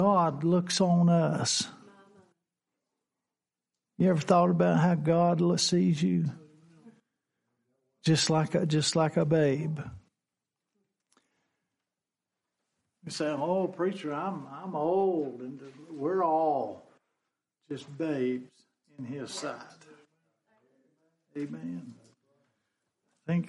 God looks on us. You ever thought about how God sees you? Just like a babe. You say, "Oh, preacher, I'm old," and we're all just babes in His sight. Amen. Think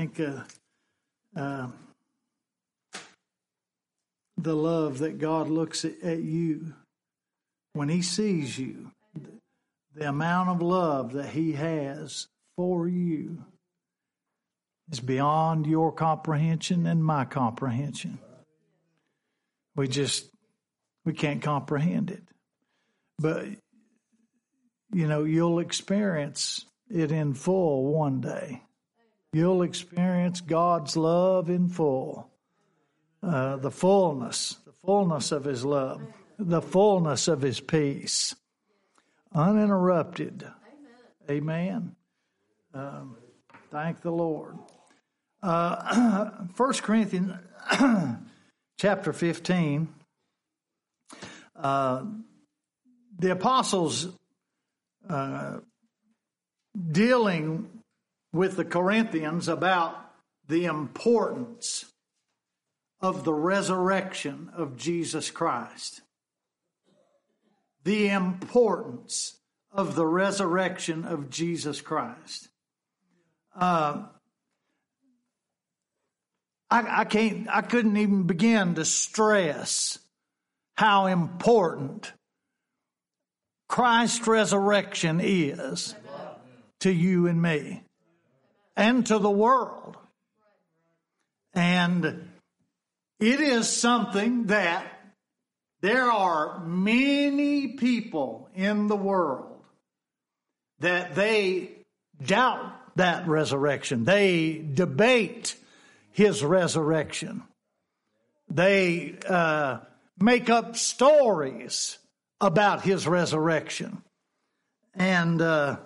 the love that God looks at you when He sees you, the amount of love that He has for you is beyond your comprehension and my comprehension. We can't comprehend it. But, you'll experience it in full one day. You'll experience God's love in full. The fullness of His love, the fullness of His peace, uninterrupted. Amen. Thank the Lord. 1 Corinthians chapter 15, the apostles dealing with the Corinthians about the importance of the resurrection of Jesus Christ. The importance of the resurrection of Jesus Christ. I couldn't even begin to stress how important Christ's resurrection is to you and me and to the world. And it is something that there are many people in the world that they doubt that resurrection. They debate His resurrection. They make up stories about His resurrection. And God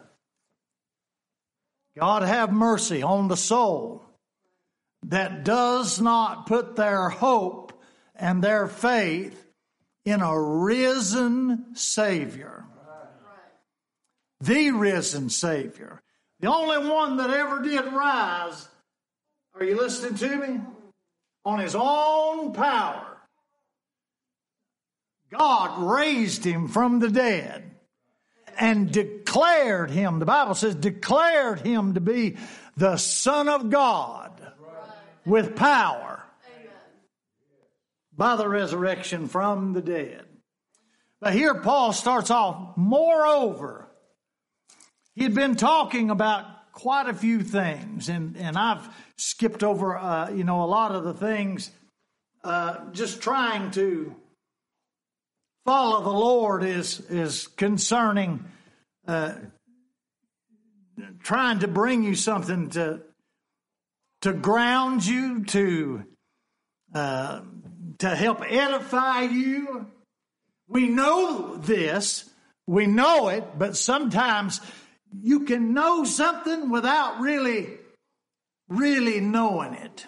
have mercy on the soul that does not put their hope and their faith in a risen Savior. The risen Savior. The only one that ever did rise, are you listening to me? On His own power. God raised Him from the dead and declared Him, the Bible says, declared Him to be the Son of God with power by the resurrection from the dead. But here Paul starts off, moreover, he had been talking about quite a few things, and I've skipped over, a lot of the things, just trying to follow the Lord is concerning trying to bring you something to ground you, to help edify you. We know this, we know it, but sometimes you can know something without really knowing it.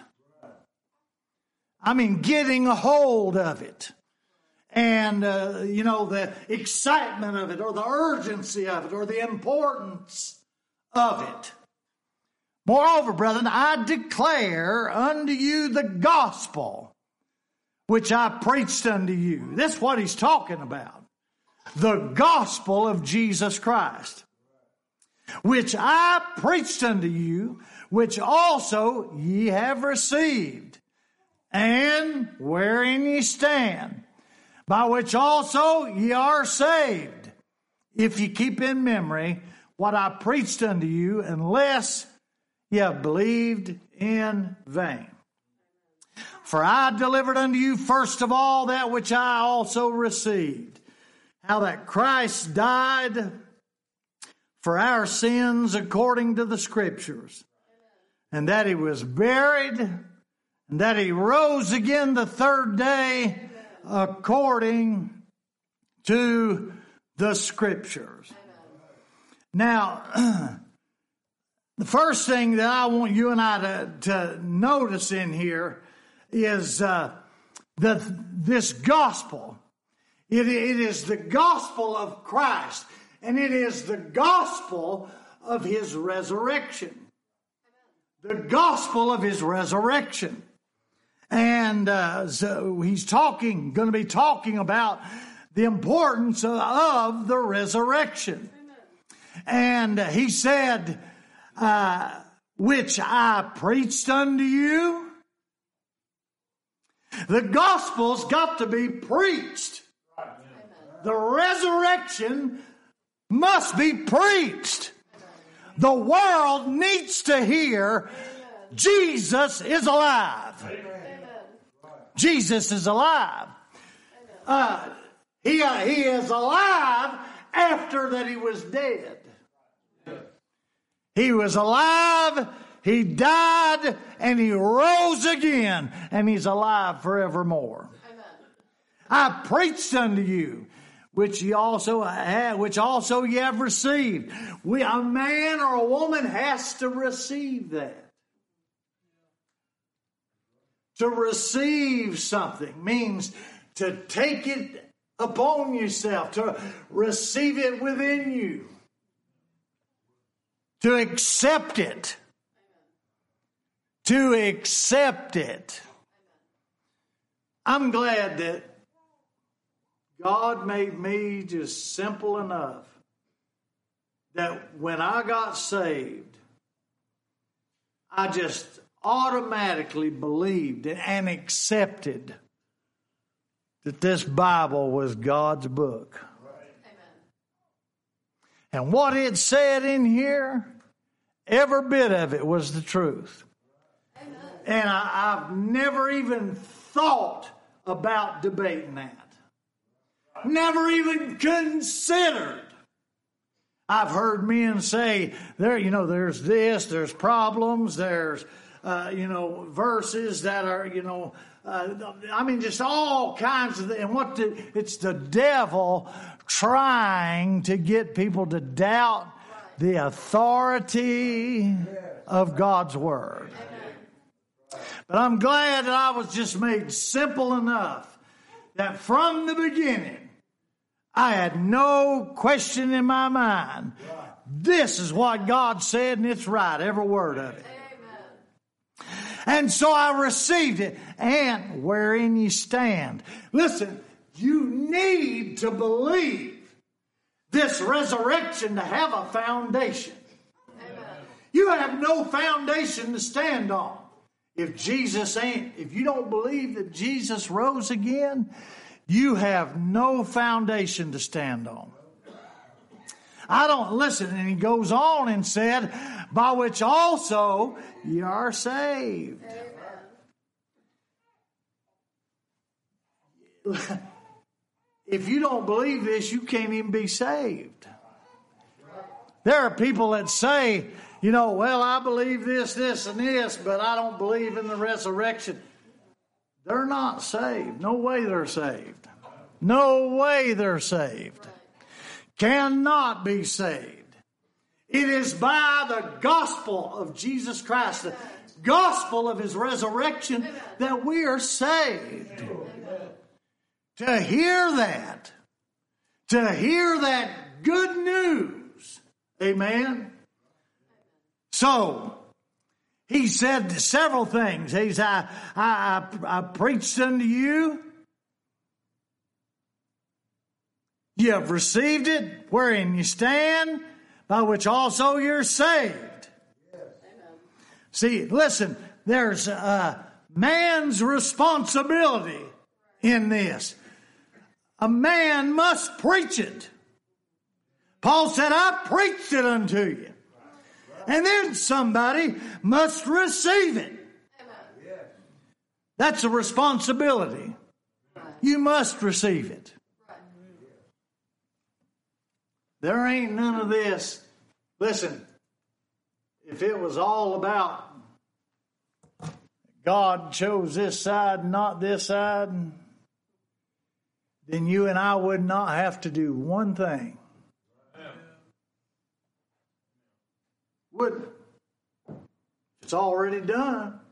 I mean, getting a hold of it. And, the excitement of it, or the urgency of it, or the importance of it. Moreover, brethren, I declare unto you the gospel which I preached unto you. That's what he's talking about. The gospel of Jesus Christ, which I preached unto you, which also ye have received, and wherein ye stand, by which also ye are saved, if ye keep in memory what I preached unto you, unless ye have believed in vain. For I delivered unto you first of all that which I also received, how that Christ died for our sins according to the Scriptures, and that He was buried, and that He rose again the third day according to the Scriptures. Now, the first thing that I want you and I to notice in here is this gospel It is the gospel of Christ, and it is the gospel of his resurrection. The gospel of his resurrection. And so he's going to be talking about the importance of the resurrection. And he said, which I preached unto you. The gospel's got to be preached. The resurrection must be preached. The world needs to hear Jesus is alive. Jesus is alive. He is alive after that he was dead. He was alive, he died, and he rose again, and he's alive forevermore. I preached unto you, which ye also have received. A man or a woman has to receive that. To receive something means to take it upon yourself, to receive it within you, to accept it. To accept it. I'm glad that God made me just simple enough that when I got saved, I just automatically believed and accepted that this Bible was God's book. And what it said in here, every bit of it was the truth. Amen. And I've never even thought about debating that. Never even considered. I've heard men say, there's this, there's problems, there's, verses that are, just all kinds of, and it's the devil trying to get people to doubt the authority of God's Word. But I'm glad that I was just made simple enough that from the beginning, I had no question in my mind. This is what God said, and it's right, every word of it. And so I received it, and wherein you stand. Listen, you need to believe this resurrection to have a foundation. Amen. You have no foundation to stand on. If you don't believe that Jesus rose again, you have no foundation to stand on. And he goes on and said, by which also ye are saved. Amen. If you don't believe this, you can't even be saved. There are people that say, I believe this, and this, but I don't believe in the resurrection. They're not saved. No way they're saved. No way they're saved. Cannot be saved. It is by the gospel of Jesus Christ, the gospel of his resurrection, that we are saved. To hear that good news. Amen. So, he said several things. He said, I preached unto you. You have received it, wherein you stand, by which also you're saved. Yes. See, listen, there's man's responsibility in this. A man must preach it. Paul said, I preached it unto you. And then somebody must receive it. That's a responsibility. You must receive it. There ain't none of this. Listen, if it was all about God chose this side, not this side, then you and I would not have to do one thing. Wouldn't. It's already done.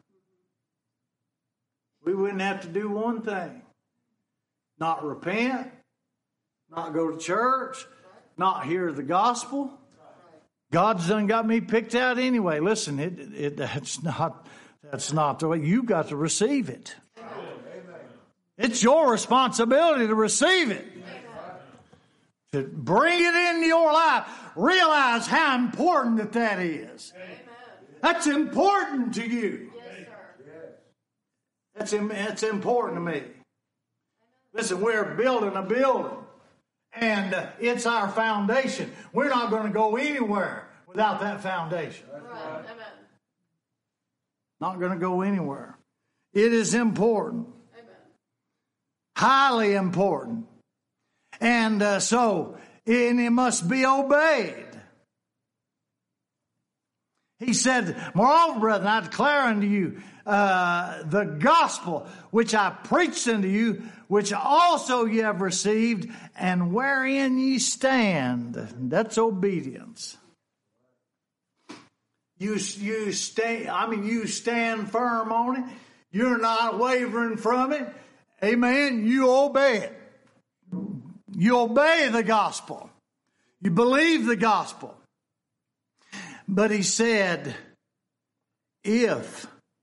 We wouldn't have to do one thing. Not repent, not go to church, not hear the gospel. God's done got me picked out anyway. Listen, that's not the way. You got to receive it. It's your responsibility to receive it. To bring it into your life. Realize how important that is. That's important to you. That's important to me. Listen, we're building a building. And it's our foundation. We're not going to go anywhere without that foundation. Right. Not going to go anywhere. It is important. Amen. Highly important. And and it must be obeyed. He said, moreover, brethren, I declare unto you the gospel which I preached unto you, which also ye have received, and wherein ye stand. That's obedience. You stand firm on it. You're not wavering from it. Amen. You obey it. You obey the gospel. You believe the gospel. But he said, if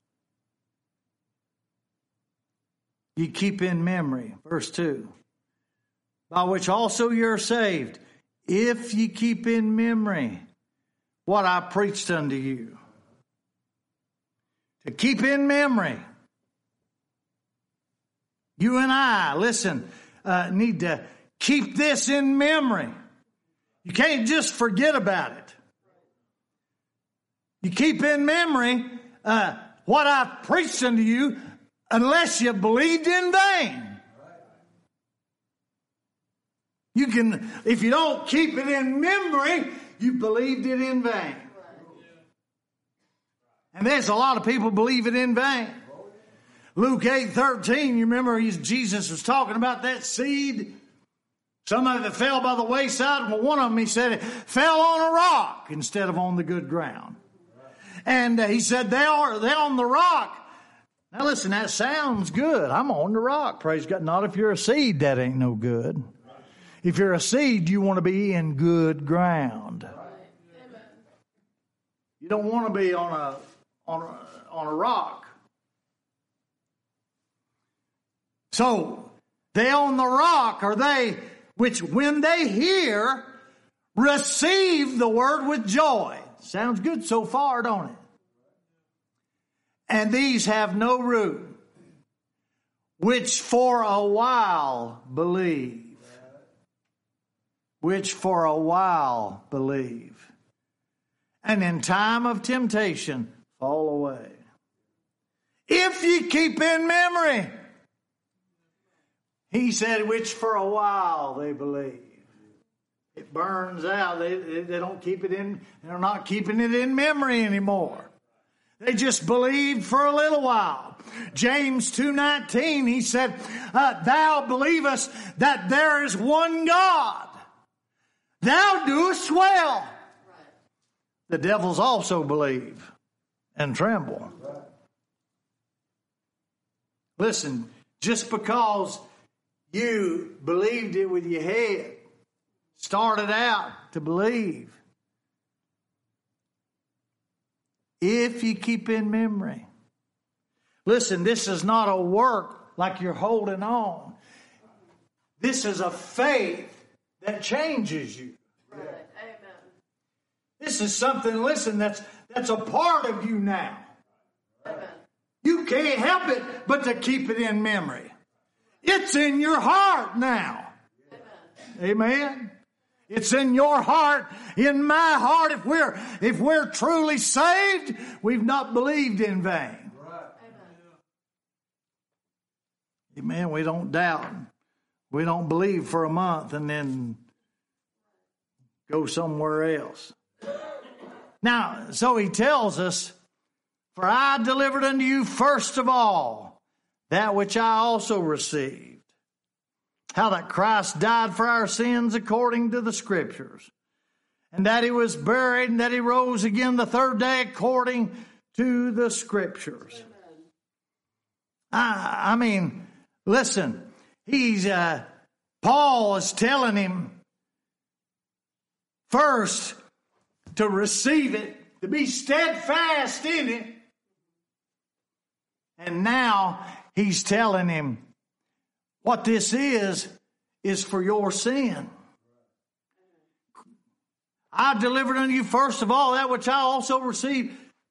ye keep in memory, verse 2, by which also you're saved, if ye keep in memory what I preached unto you. To keep in memory. You and I, listen, need to keep this in memory. You can't just forget about it. You keep in memory what I preached unto you, unless you believed in vain. You can, if you don't keep it in memory, you believed it in vain. And there's a lot of people believe it in vain. Luke 8:13, you remember Jesus was talking about that seed. Some of it fell by the wayside. Well, one of them, he said, it fell on a rock instead of on the good ground. And he said, they're on the rock. Now listen, that sounds good. I'm on the rock, praise God. Not if you're a seed, that ain't no good. If you're a seed, you want to be in good ground. You don't want to be on a rock. So, they on the rock are they which when they hear, receive the word with joy. Sounds good so far, don't it? And these have no root, which for a while believe. Which for a while believe. And in time of temptation fall away. If ye keep in memory. He said, which for a while they believe. It burns out. They don't keep it in. They're not keeping it in memory anymore. They just believed for a little while. James 2:19, he said, thou believest that there is one God. Thou doest well. The devils also believe and tremble. Listen, just because you believed it with your head, started out to believe, if you keep in memory. Listen, this is not a work like you're holding on. This is a faith that changes you. Right. Amen. This is something, listen, that's a part of you now. Amen. You can't help it but to keep it in memory. It's in your heart now. Amen. Amen. It's in your heart, in my heart. If we're truly saved, we've not believed in vain. Right. Amen. We don't doubt. We don't believe for a month and then go somewhere else. Now, so he tells us, for I delivered unto you first of all that which I also received. How that Christ died for our sins according to the Scriptures. And that he was buried and that he rose again the third day according to the Scriptures. I mean, listen, Paul is telling him first to receive it, to be steadfast in it. And now he's telling him what this is for your sin. I delivered unto you first of all that which I also received.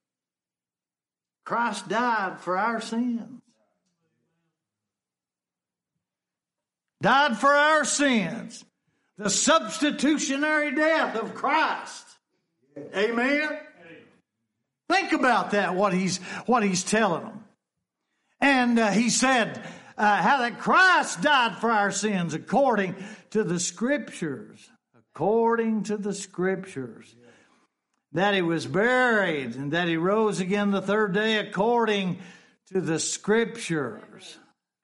Christ died for our sins. Died for our sins. The substitutionary death of Christ. Amen? Think about that, what he's telling them. And he said how that Christ died for our sins according to the Scriptures. According to the Scriptures. That he was buried and that he rose again the third day according to the Scriptures.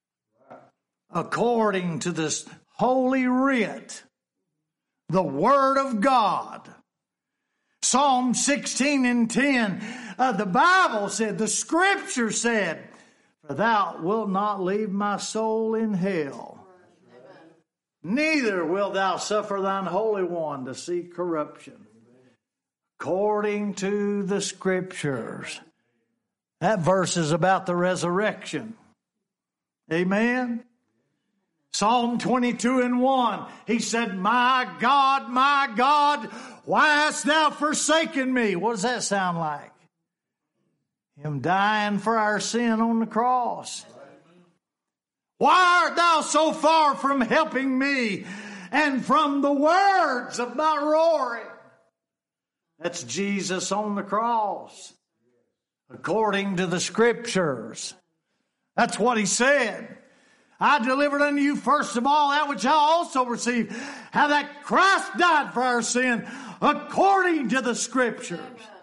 According to this Holy Writ. The Word of God. Psalm 16 and 10. The Bible said, the Scripture said, for thou wilt not leave my soul in hell. Neither wilt thou suffer thine Holy One to see corruption. According to the Scriptures. That verse is about the resurrection. Amen. Psalm 22 and 1. He said, my God, why hast thou forsaken me? What does that sound like? Him dying for our sin on the cross. Why art thou so far from helping me and from the words of my roaring? That's Jesus on the cross. According to the Scriptures. That's what he said. I delivered unto you first of all that which I also received. How that Christ died for our sin according to the Scriptures.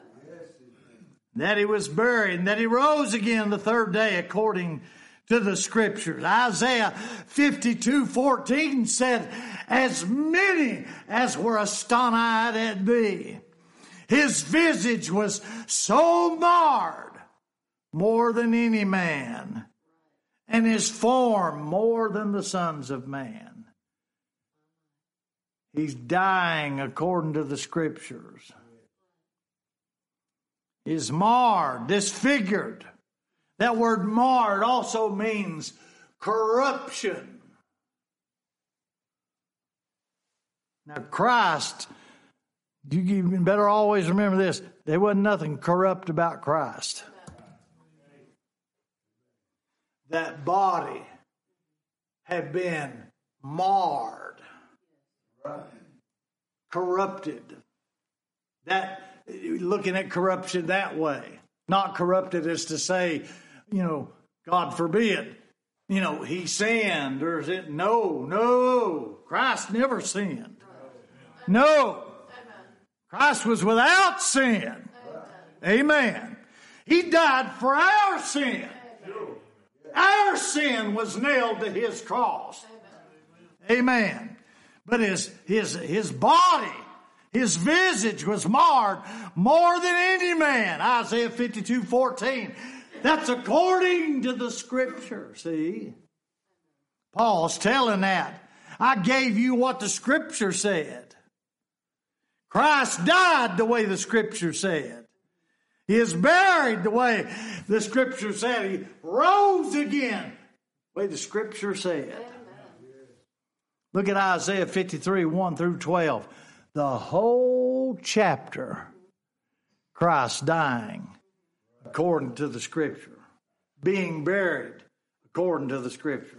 That he was buried and that he rose again the third day according to the Scriptures. Isaiah 52:14 said, as many as were astonished at thee, his visage was so marred more than any man, and his form more than the sons of man. He's dying according to the Scriptures. Is marred, disfigured. That word marred also means corruption. Now Christ, you better always remember this. There wasn't nothing corrupt about Christ. That body had been marred, corrupted. That, looking at corruption that way, not corrupted as to say, God forbid, he sinned, or is it? No, Christ never sinned. No, Christ was without sin. Amen. He died for our sin. Our sin was nailed to his cross. Amen. But his body, his visage was marred more than any man. Isaiah 52:14. That's according to the Scripture, see? Paul's telling that. I gave you what the Scripture said. Christ died the way the Scripture said. He is buried the way the Scripture said. He rose again the way the Scripture said. Look at Isaiah 53, 1 through 12. The whole chapter, Christ dying according to the Scripture. Being buried according to the Scripture.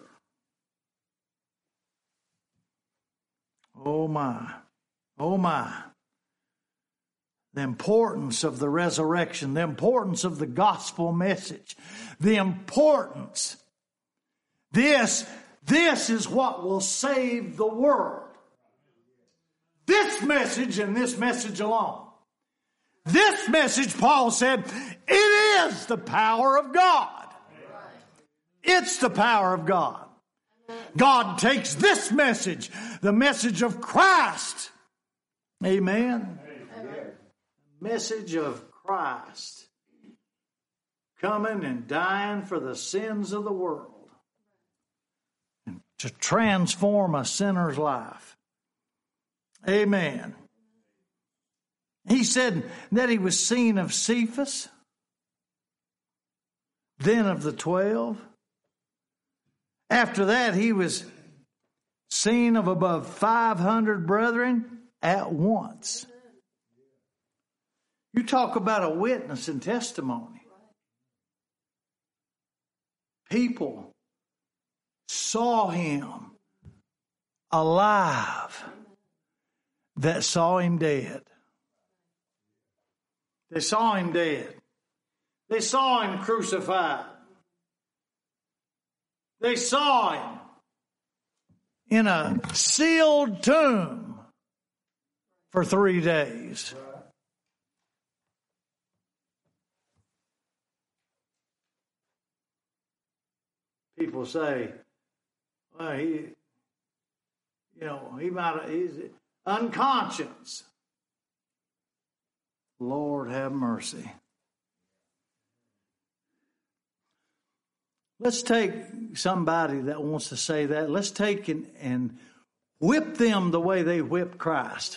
Oh my. Oh my. The importance of the resurrection, the importance of the gospel message, the importance. This is what will save the world. This message and this message alone. This message, Paul said, it is the power of God. It's the power of God. God takes this message, the message of Christ. Amen. Message of Christ coming and dying for the sins of the world and to transform a sinner's life. Amen. He said that he was seen of Cephas, then of the 12. After that, he was seen of above 500 brethren at once. You talk about a witness and testimony. People saw him alive that saw him dead. They saw him dead. They saw him crucified. They saw him in a sealed tomb for 3 days. People say, well, he's unconscious. Lord have mercy. Let's take somebody that wants to say that. Let's take and whip them the way they whipped Christ.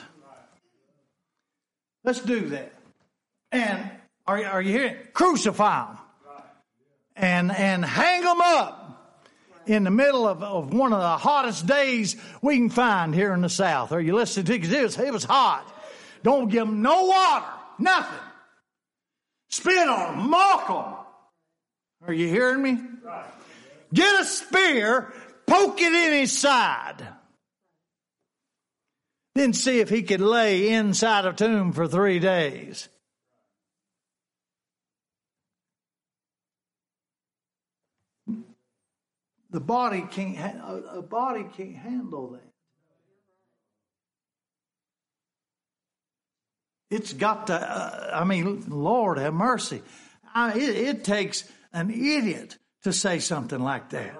Let's do that. And are you hearing? Crucify them. And hang them up in the middle of one of the hottest days we can find here in the South. Are you listening to? Because it was hot. Don't give them no water, nothing. Spit on them, mock them. Are you hearing me? Get a spear, poke it in his side. Then see if he could lay inside a tomb for 3 days. A body can't handle that. It's got to, Lord have mercy. It takes an idiot to say something like that.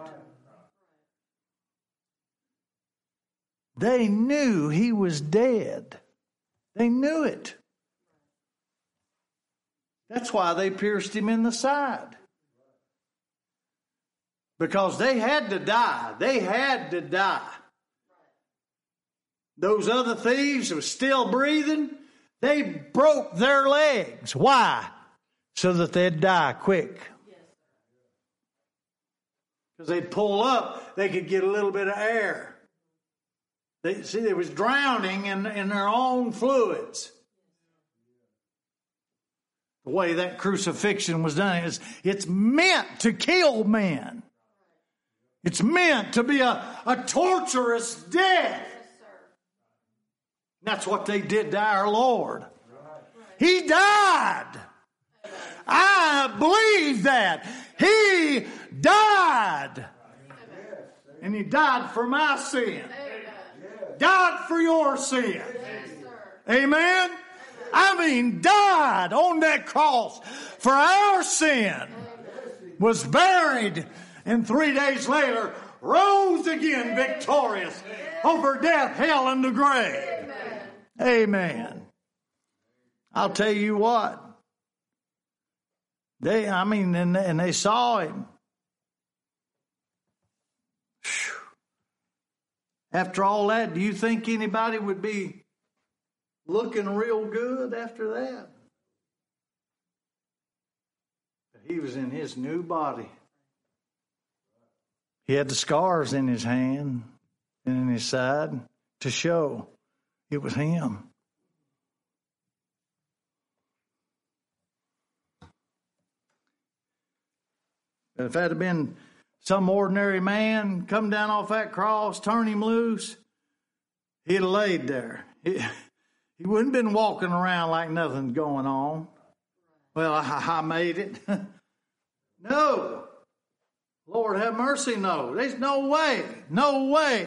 They knew he was dead. They knew it. That's why they pierced him in the side. Because they had to die. They had to die. Those other thieves were still breathing. They broke their legs. Why? So that they'd die quick. Because they'd pull up, they could get a little bit of air. They was drowning in their own fluids. The way that crucifixion was done is it's meant to kill men. It's meant to be a torturous death. That's what they did to our Lord. He died. I believe that. He died. And he died for my sin. Died for your sin. Amen? Died on that cross for our sin. Was buried. And 3 days later, rose again victorious over death, hell, and the grave. Amen. I'll tell you what. They saw him. Whew. After all that, do you think anybody would be looking real good after that? He was in his new body. He had the scars in his hand and in his side to show it was him. But if that had been some ordinary man, come down off that cross, turn him loose, he'd have laid there. He wouldn't have been walking around like nothing's going on. Well, I made it. No. Lord have mercy, no. There's no way. No way.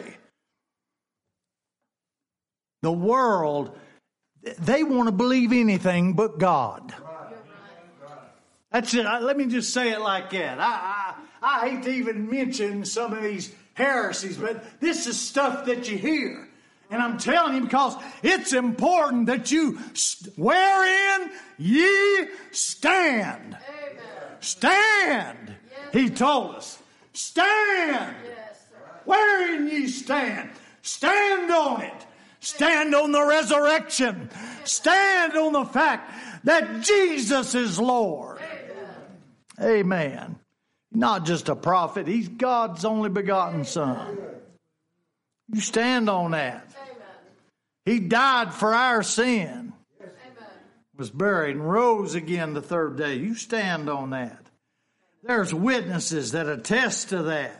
The world, they want to believe anything but God. That's it. Let me just say it like that. I hate to even mention some of these heresies, but this is stuff that you hear. And I'm telling you because it's important that you, wherein ye stand. Amen. Stand. Yes. He told us. Stand. Yes, wherein ye stand. Stand on it. Stand on the resurrection. Stand on the fact that Jesus is Lord. Amen. Not just a prophet. He's God's only begotten Son. You stand on that. He died for our sin. Was buried and rose again the third day. You stand on that. There's witnesses that attest to that.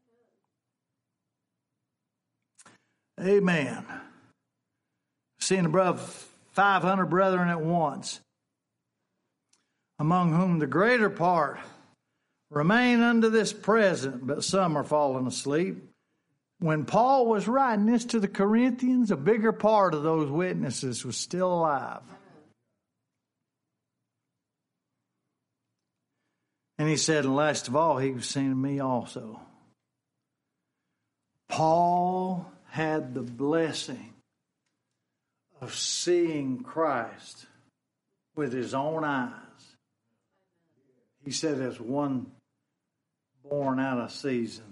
Amen. Seeing above 500 brethren at once, among whom the greater part remain unto this present, but some are fallen asleep. When Paul was writing this to the Corinthians, a bigger part of those witnesses was still alive. And he said, and last of all, he was seen of me also. Paul had the blessing of seeing Christ with his own eyes. He said, as one born out of season.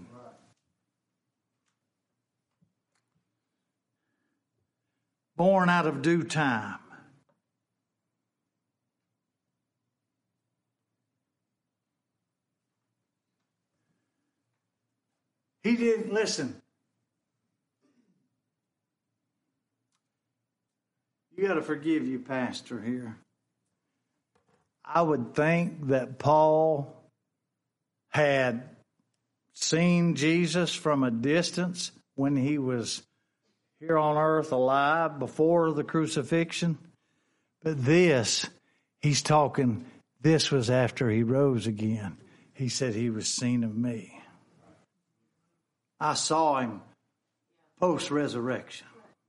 Born out of due time. He didn't listen. You got to forgive you, Pastor, here. I would think that Paul had seen Jesus from a distance when he was here on earth alive before the crucifixion. But this, he's talking, this was after he rose again. He said he was seen of me. I saw him post-resurrection.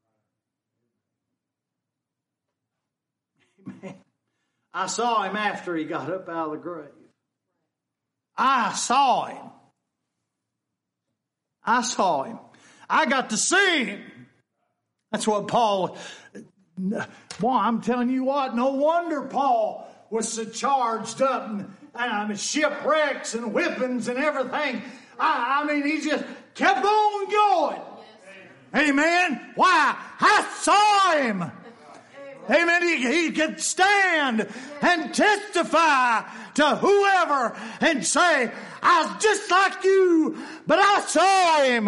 Amen. I saw him after he got up out of the grave. I saw him. I saw him. I got to see him. That's what Paul... Boy, I'm telling you what, no wonder Paul was so charged up and shipwrecks and whippings and everything. I mean, he just kept on going. Amen. Why? I saw him. Amen. He could stand and testify to whoever and say, I was just like you, but I saw him.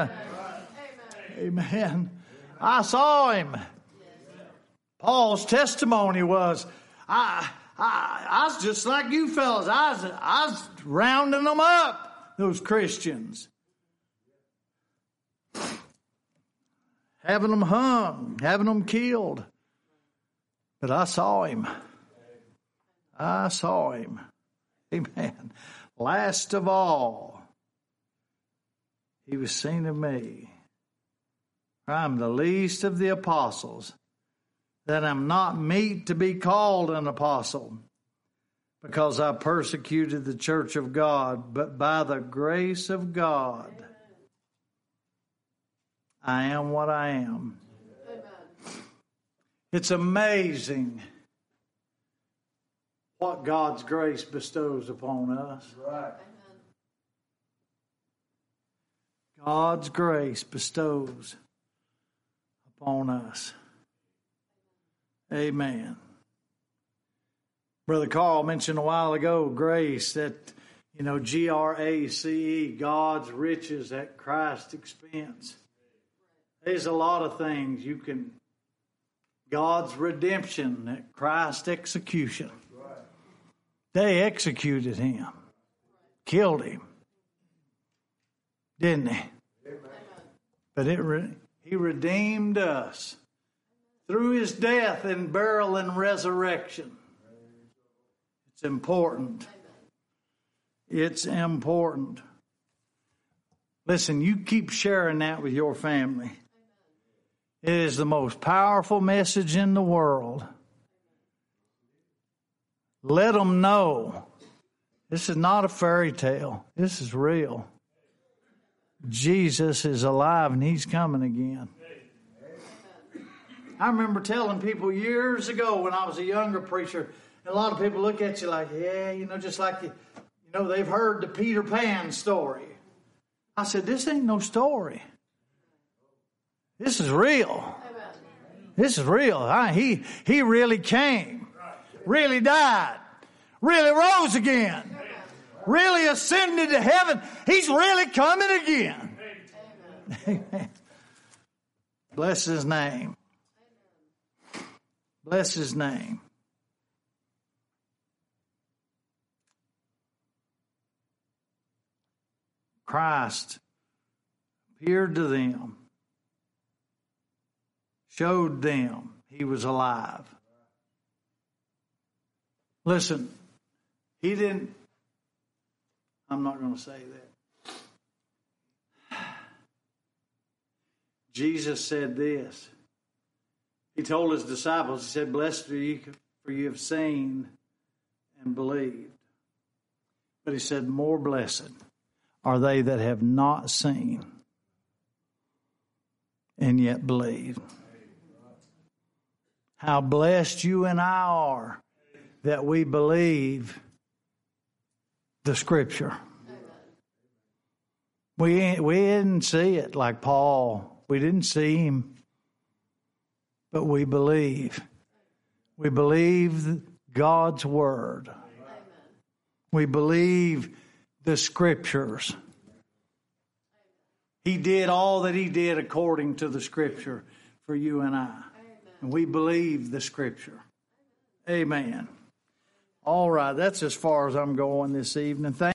Amen. I saw him. Paul's testimony was, I was just like you fellas. I was rounding them up, those Christians. Having them hung, having them killed. But I saw him. I saw him. Amen. Last of all, he was seen of me. I'm the least of the apostles, that I'm not meet to be called an apostle, because I persecuted the church of God, but by the grace of God, I am what I am. It's amazing what God's grace bestows upon us. Right. God's grace bestows upon us. Amen. Brother Carl mentioned a while ago grace, that, G-R-A-C-E, God's riches at Christ's expense. There's a lot of things God's redemption at Christ's execution. They executed him, killed him, didn't they? But he redeemed us through his death and burial and resurrection. It's important. It's important. Listen, you keep sharing that with your family. It is the most powerful message in the world. Let them know this is not a fairy tale. This is real. Jesus is alive and he's coming again. I remember telling people years ago when I was a younger preacher, and a lot of people look at you like, yeah, just like they've heard the Peter Pan story. I said, this ain't no story. This is real. This is real. He really came, really died, really rose again, really ascended to heaven. He's really coming again. Amen. Bless his name. Bless his name. Christ appeared to them, showed them he was alive. Listen, he didn't, I'm not going to say that. Jesus said this. He told his disciples, he said, blessed are you, for you have seen and believed. But he said, more blessed are they that have not seen and yet believe. How blessed you and I are that we believe the Scripture. We didn't see it like Paul. We didn't see him. But we believe. We believe God's Word. We believe the Scriptures. He did all that he did according to the Scripture for you and I. And we believe the Scripture. Amen. All right, that's as far as I'm going this evening.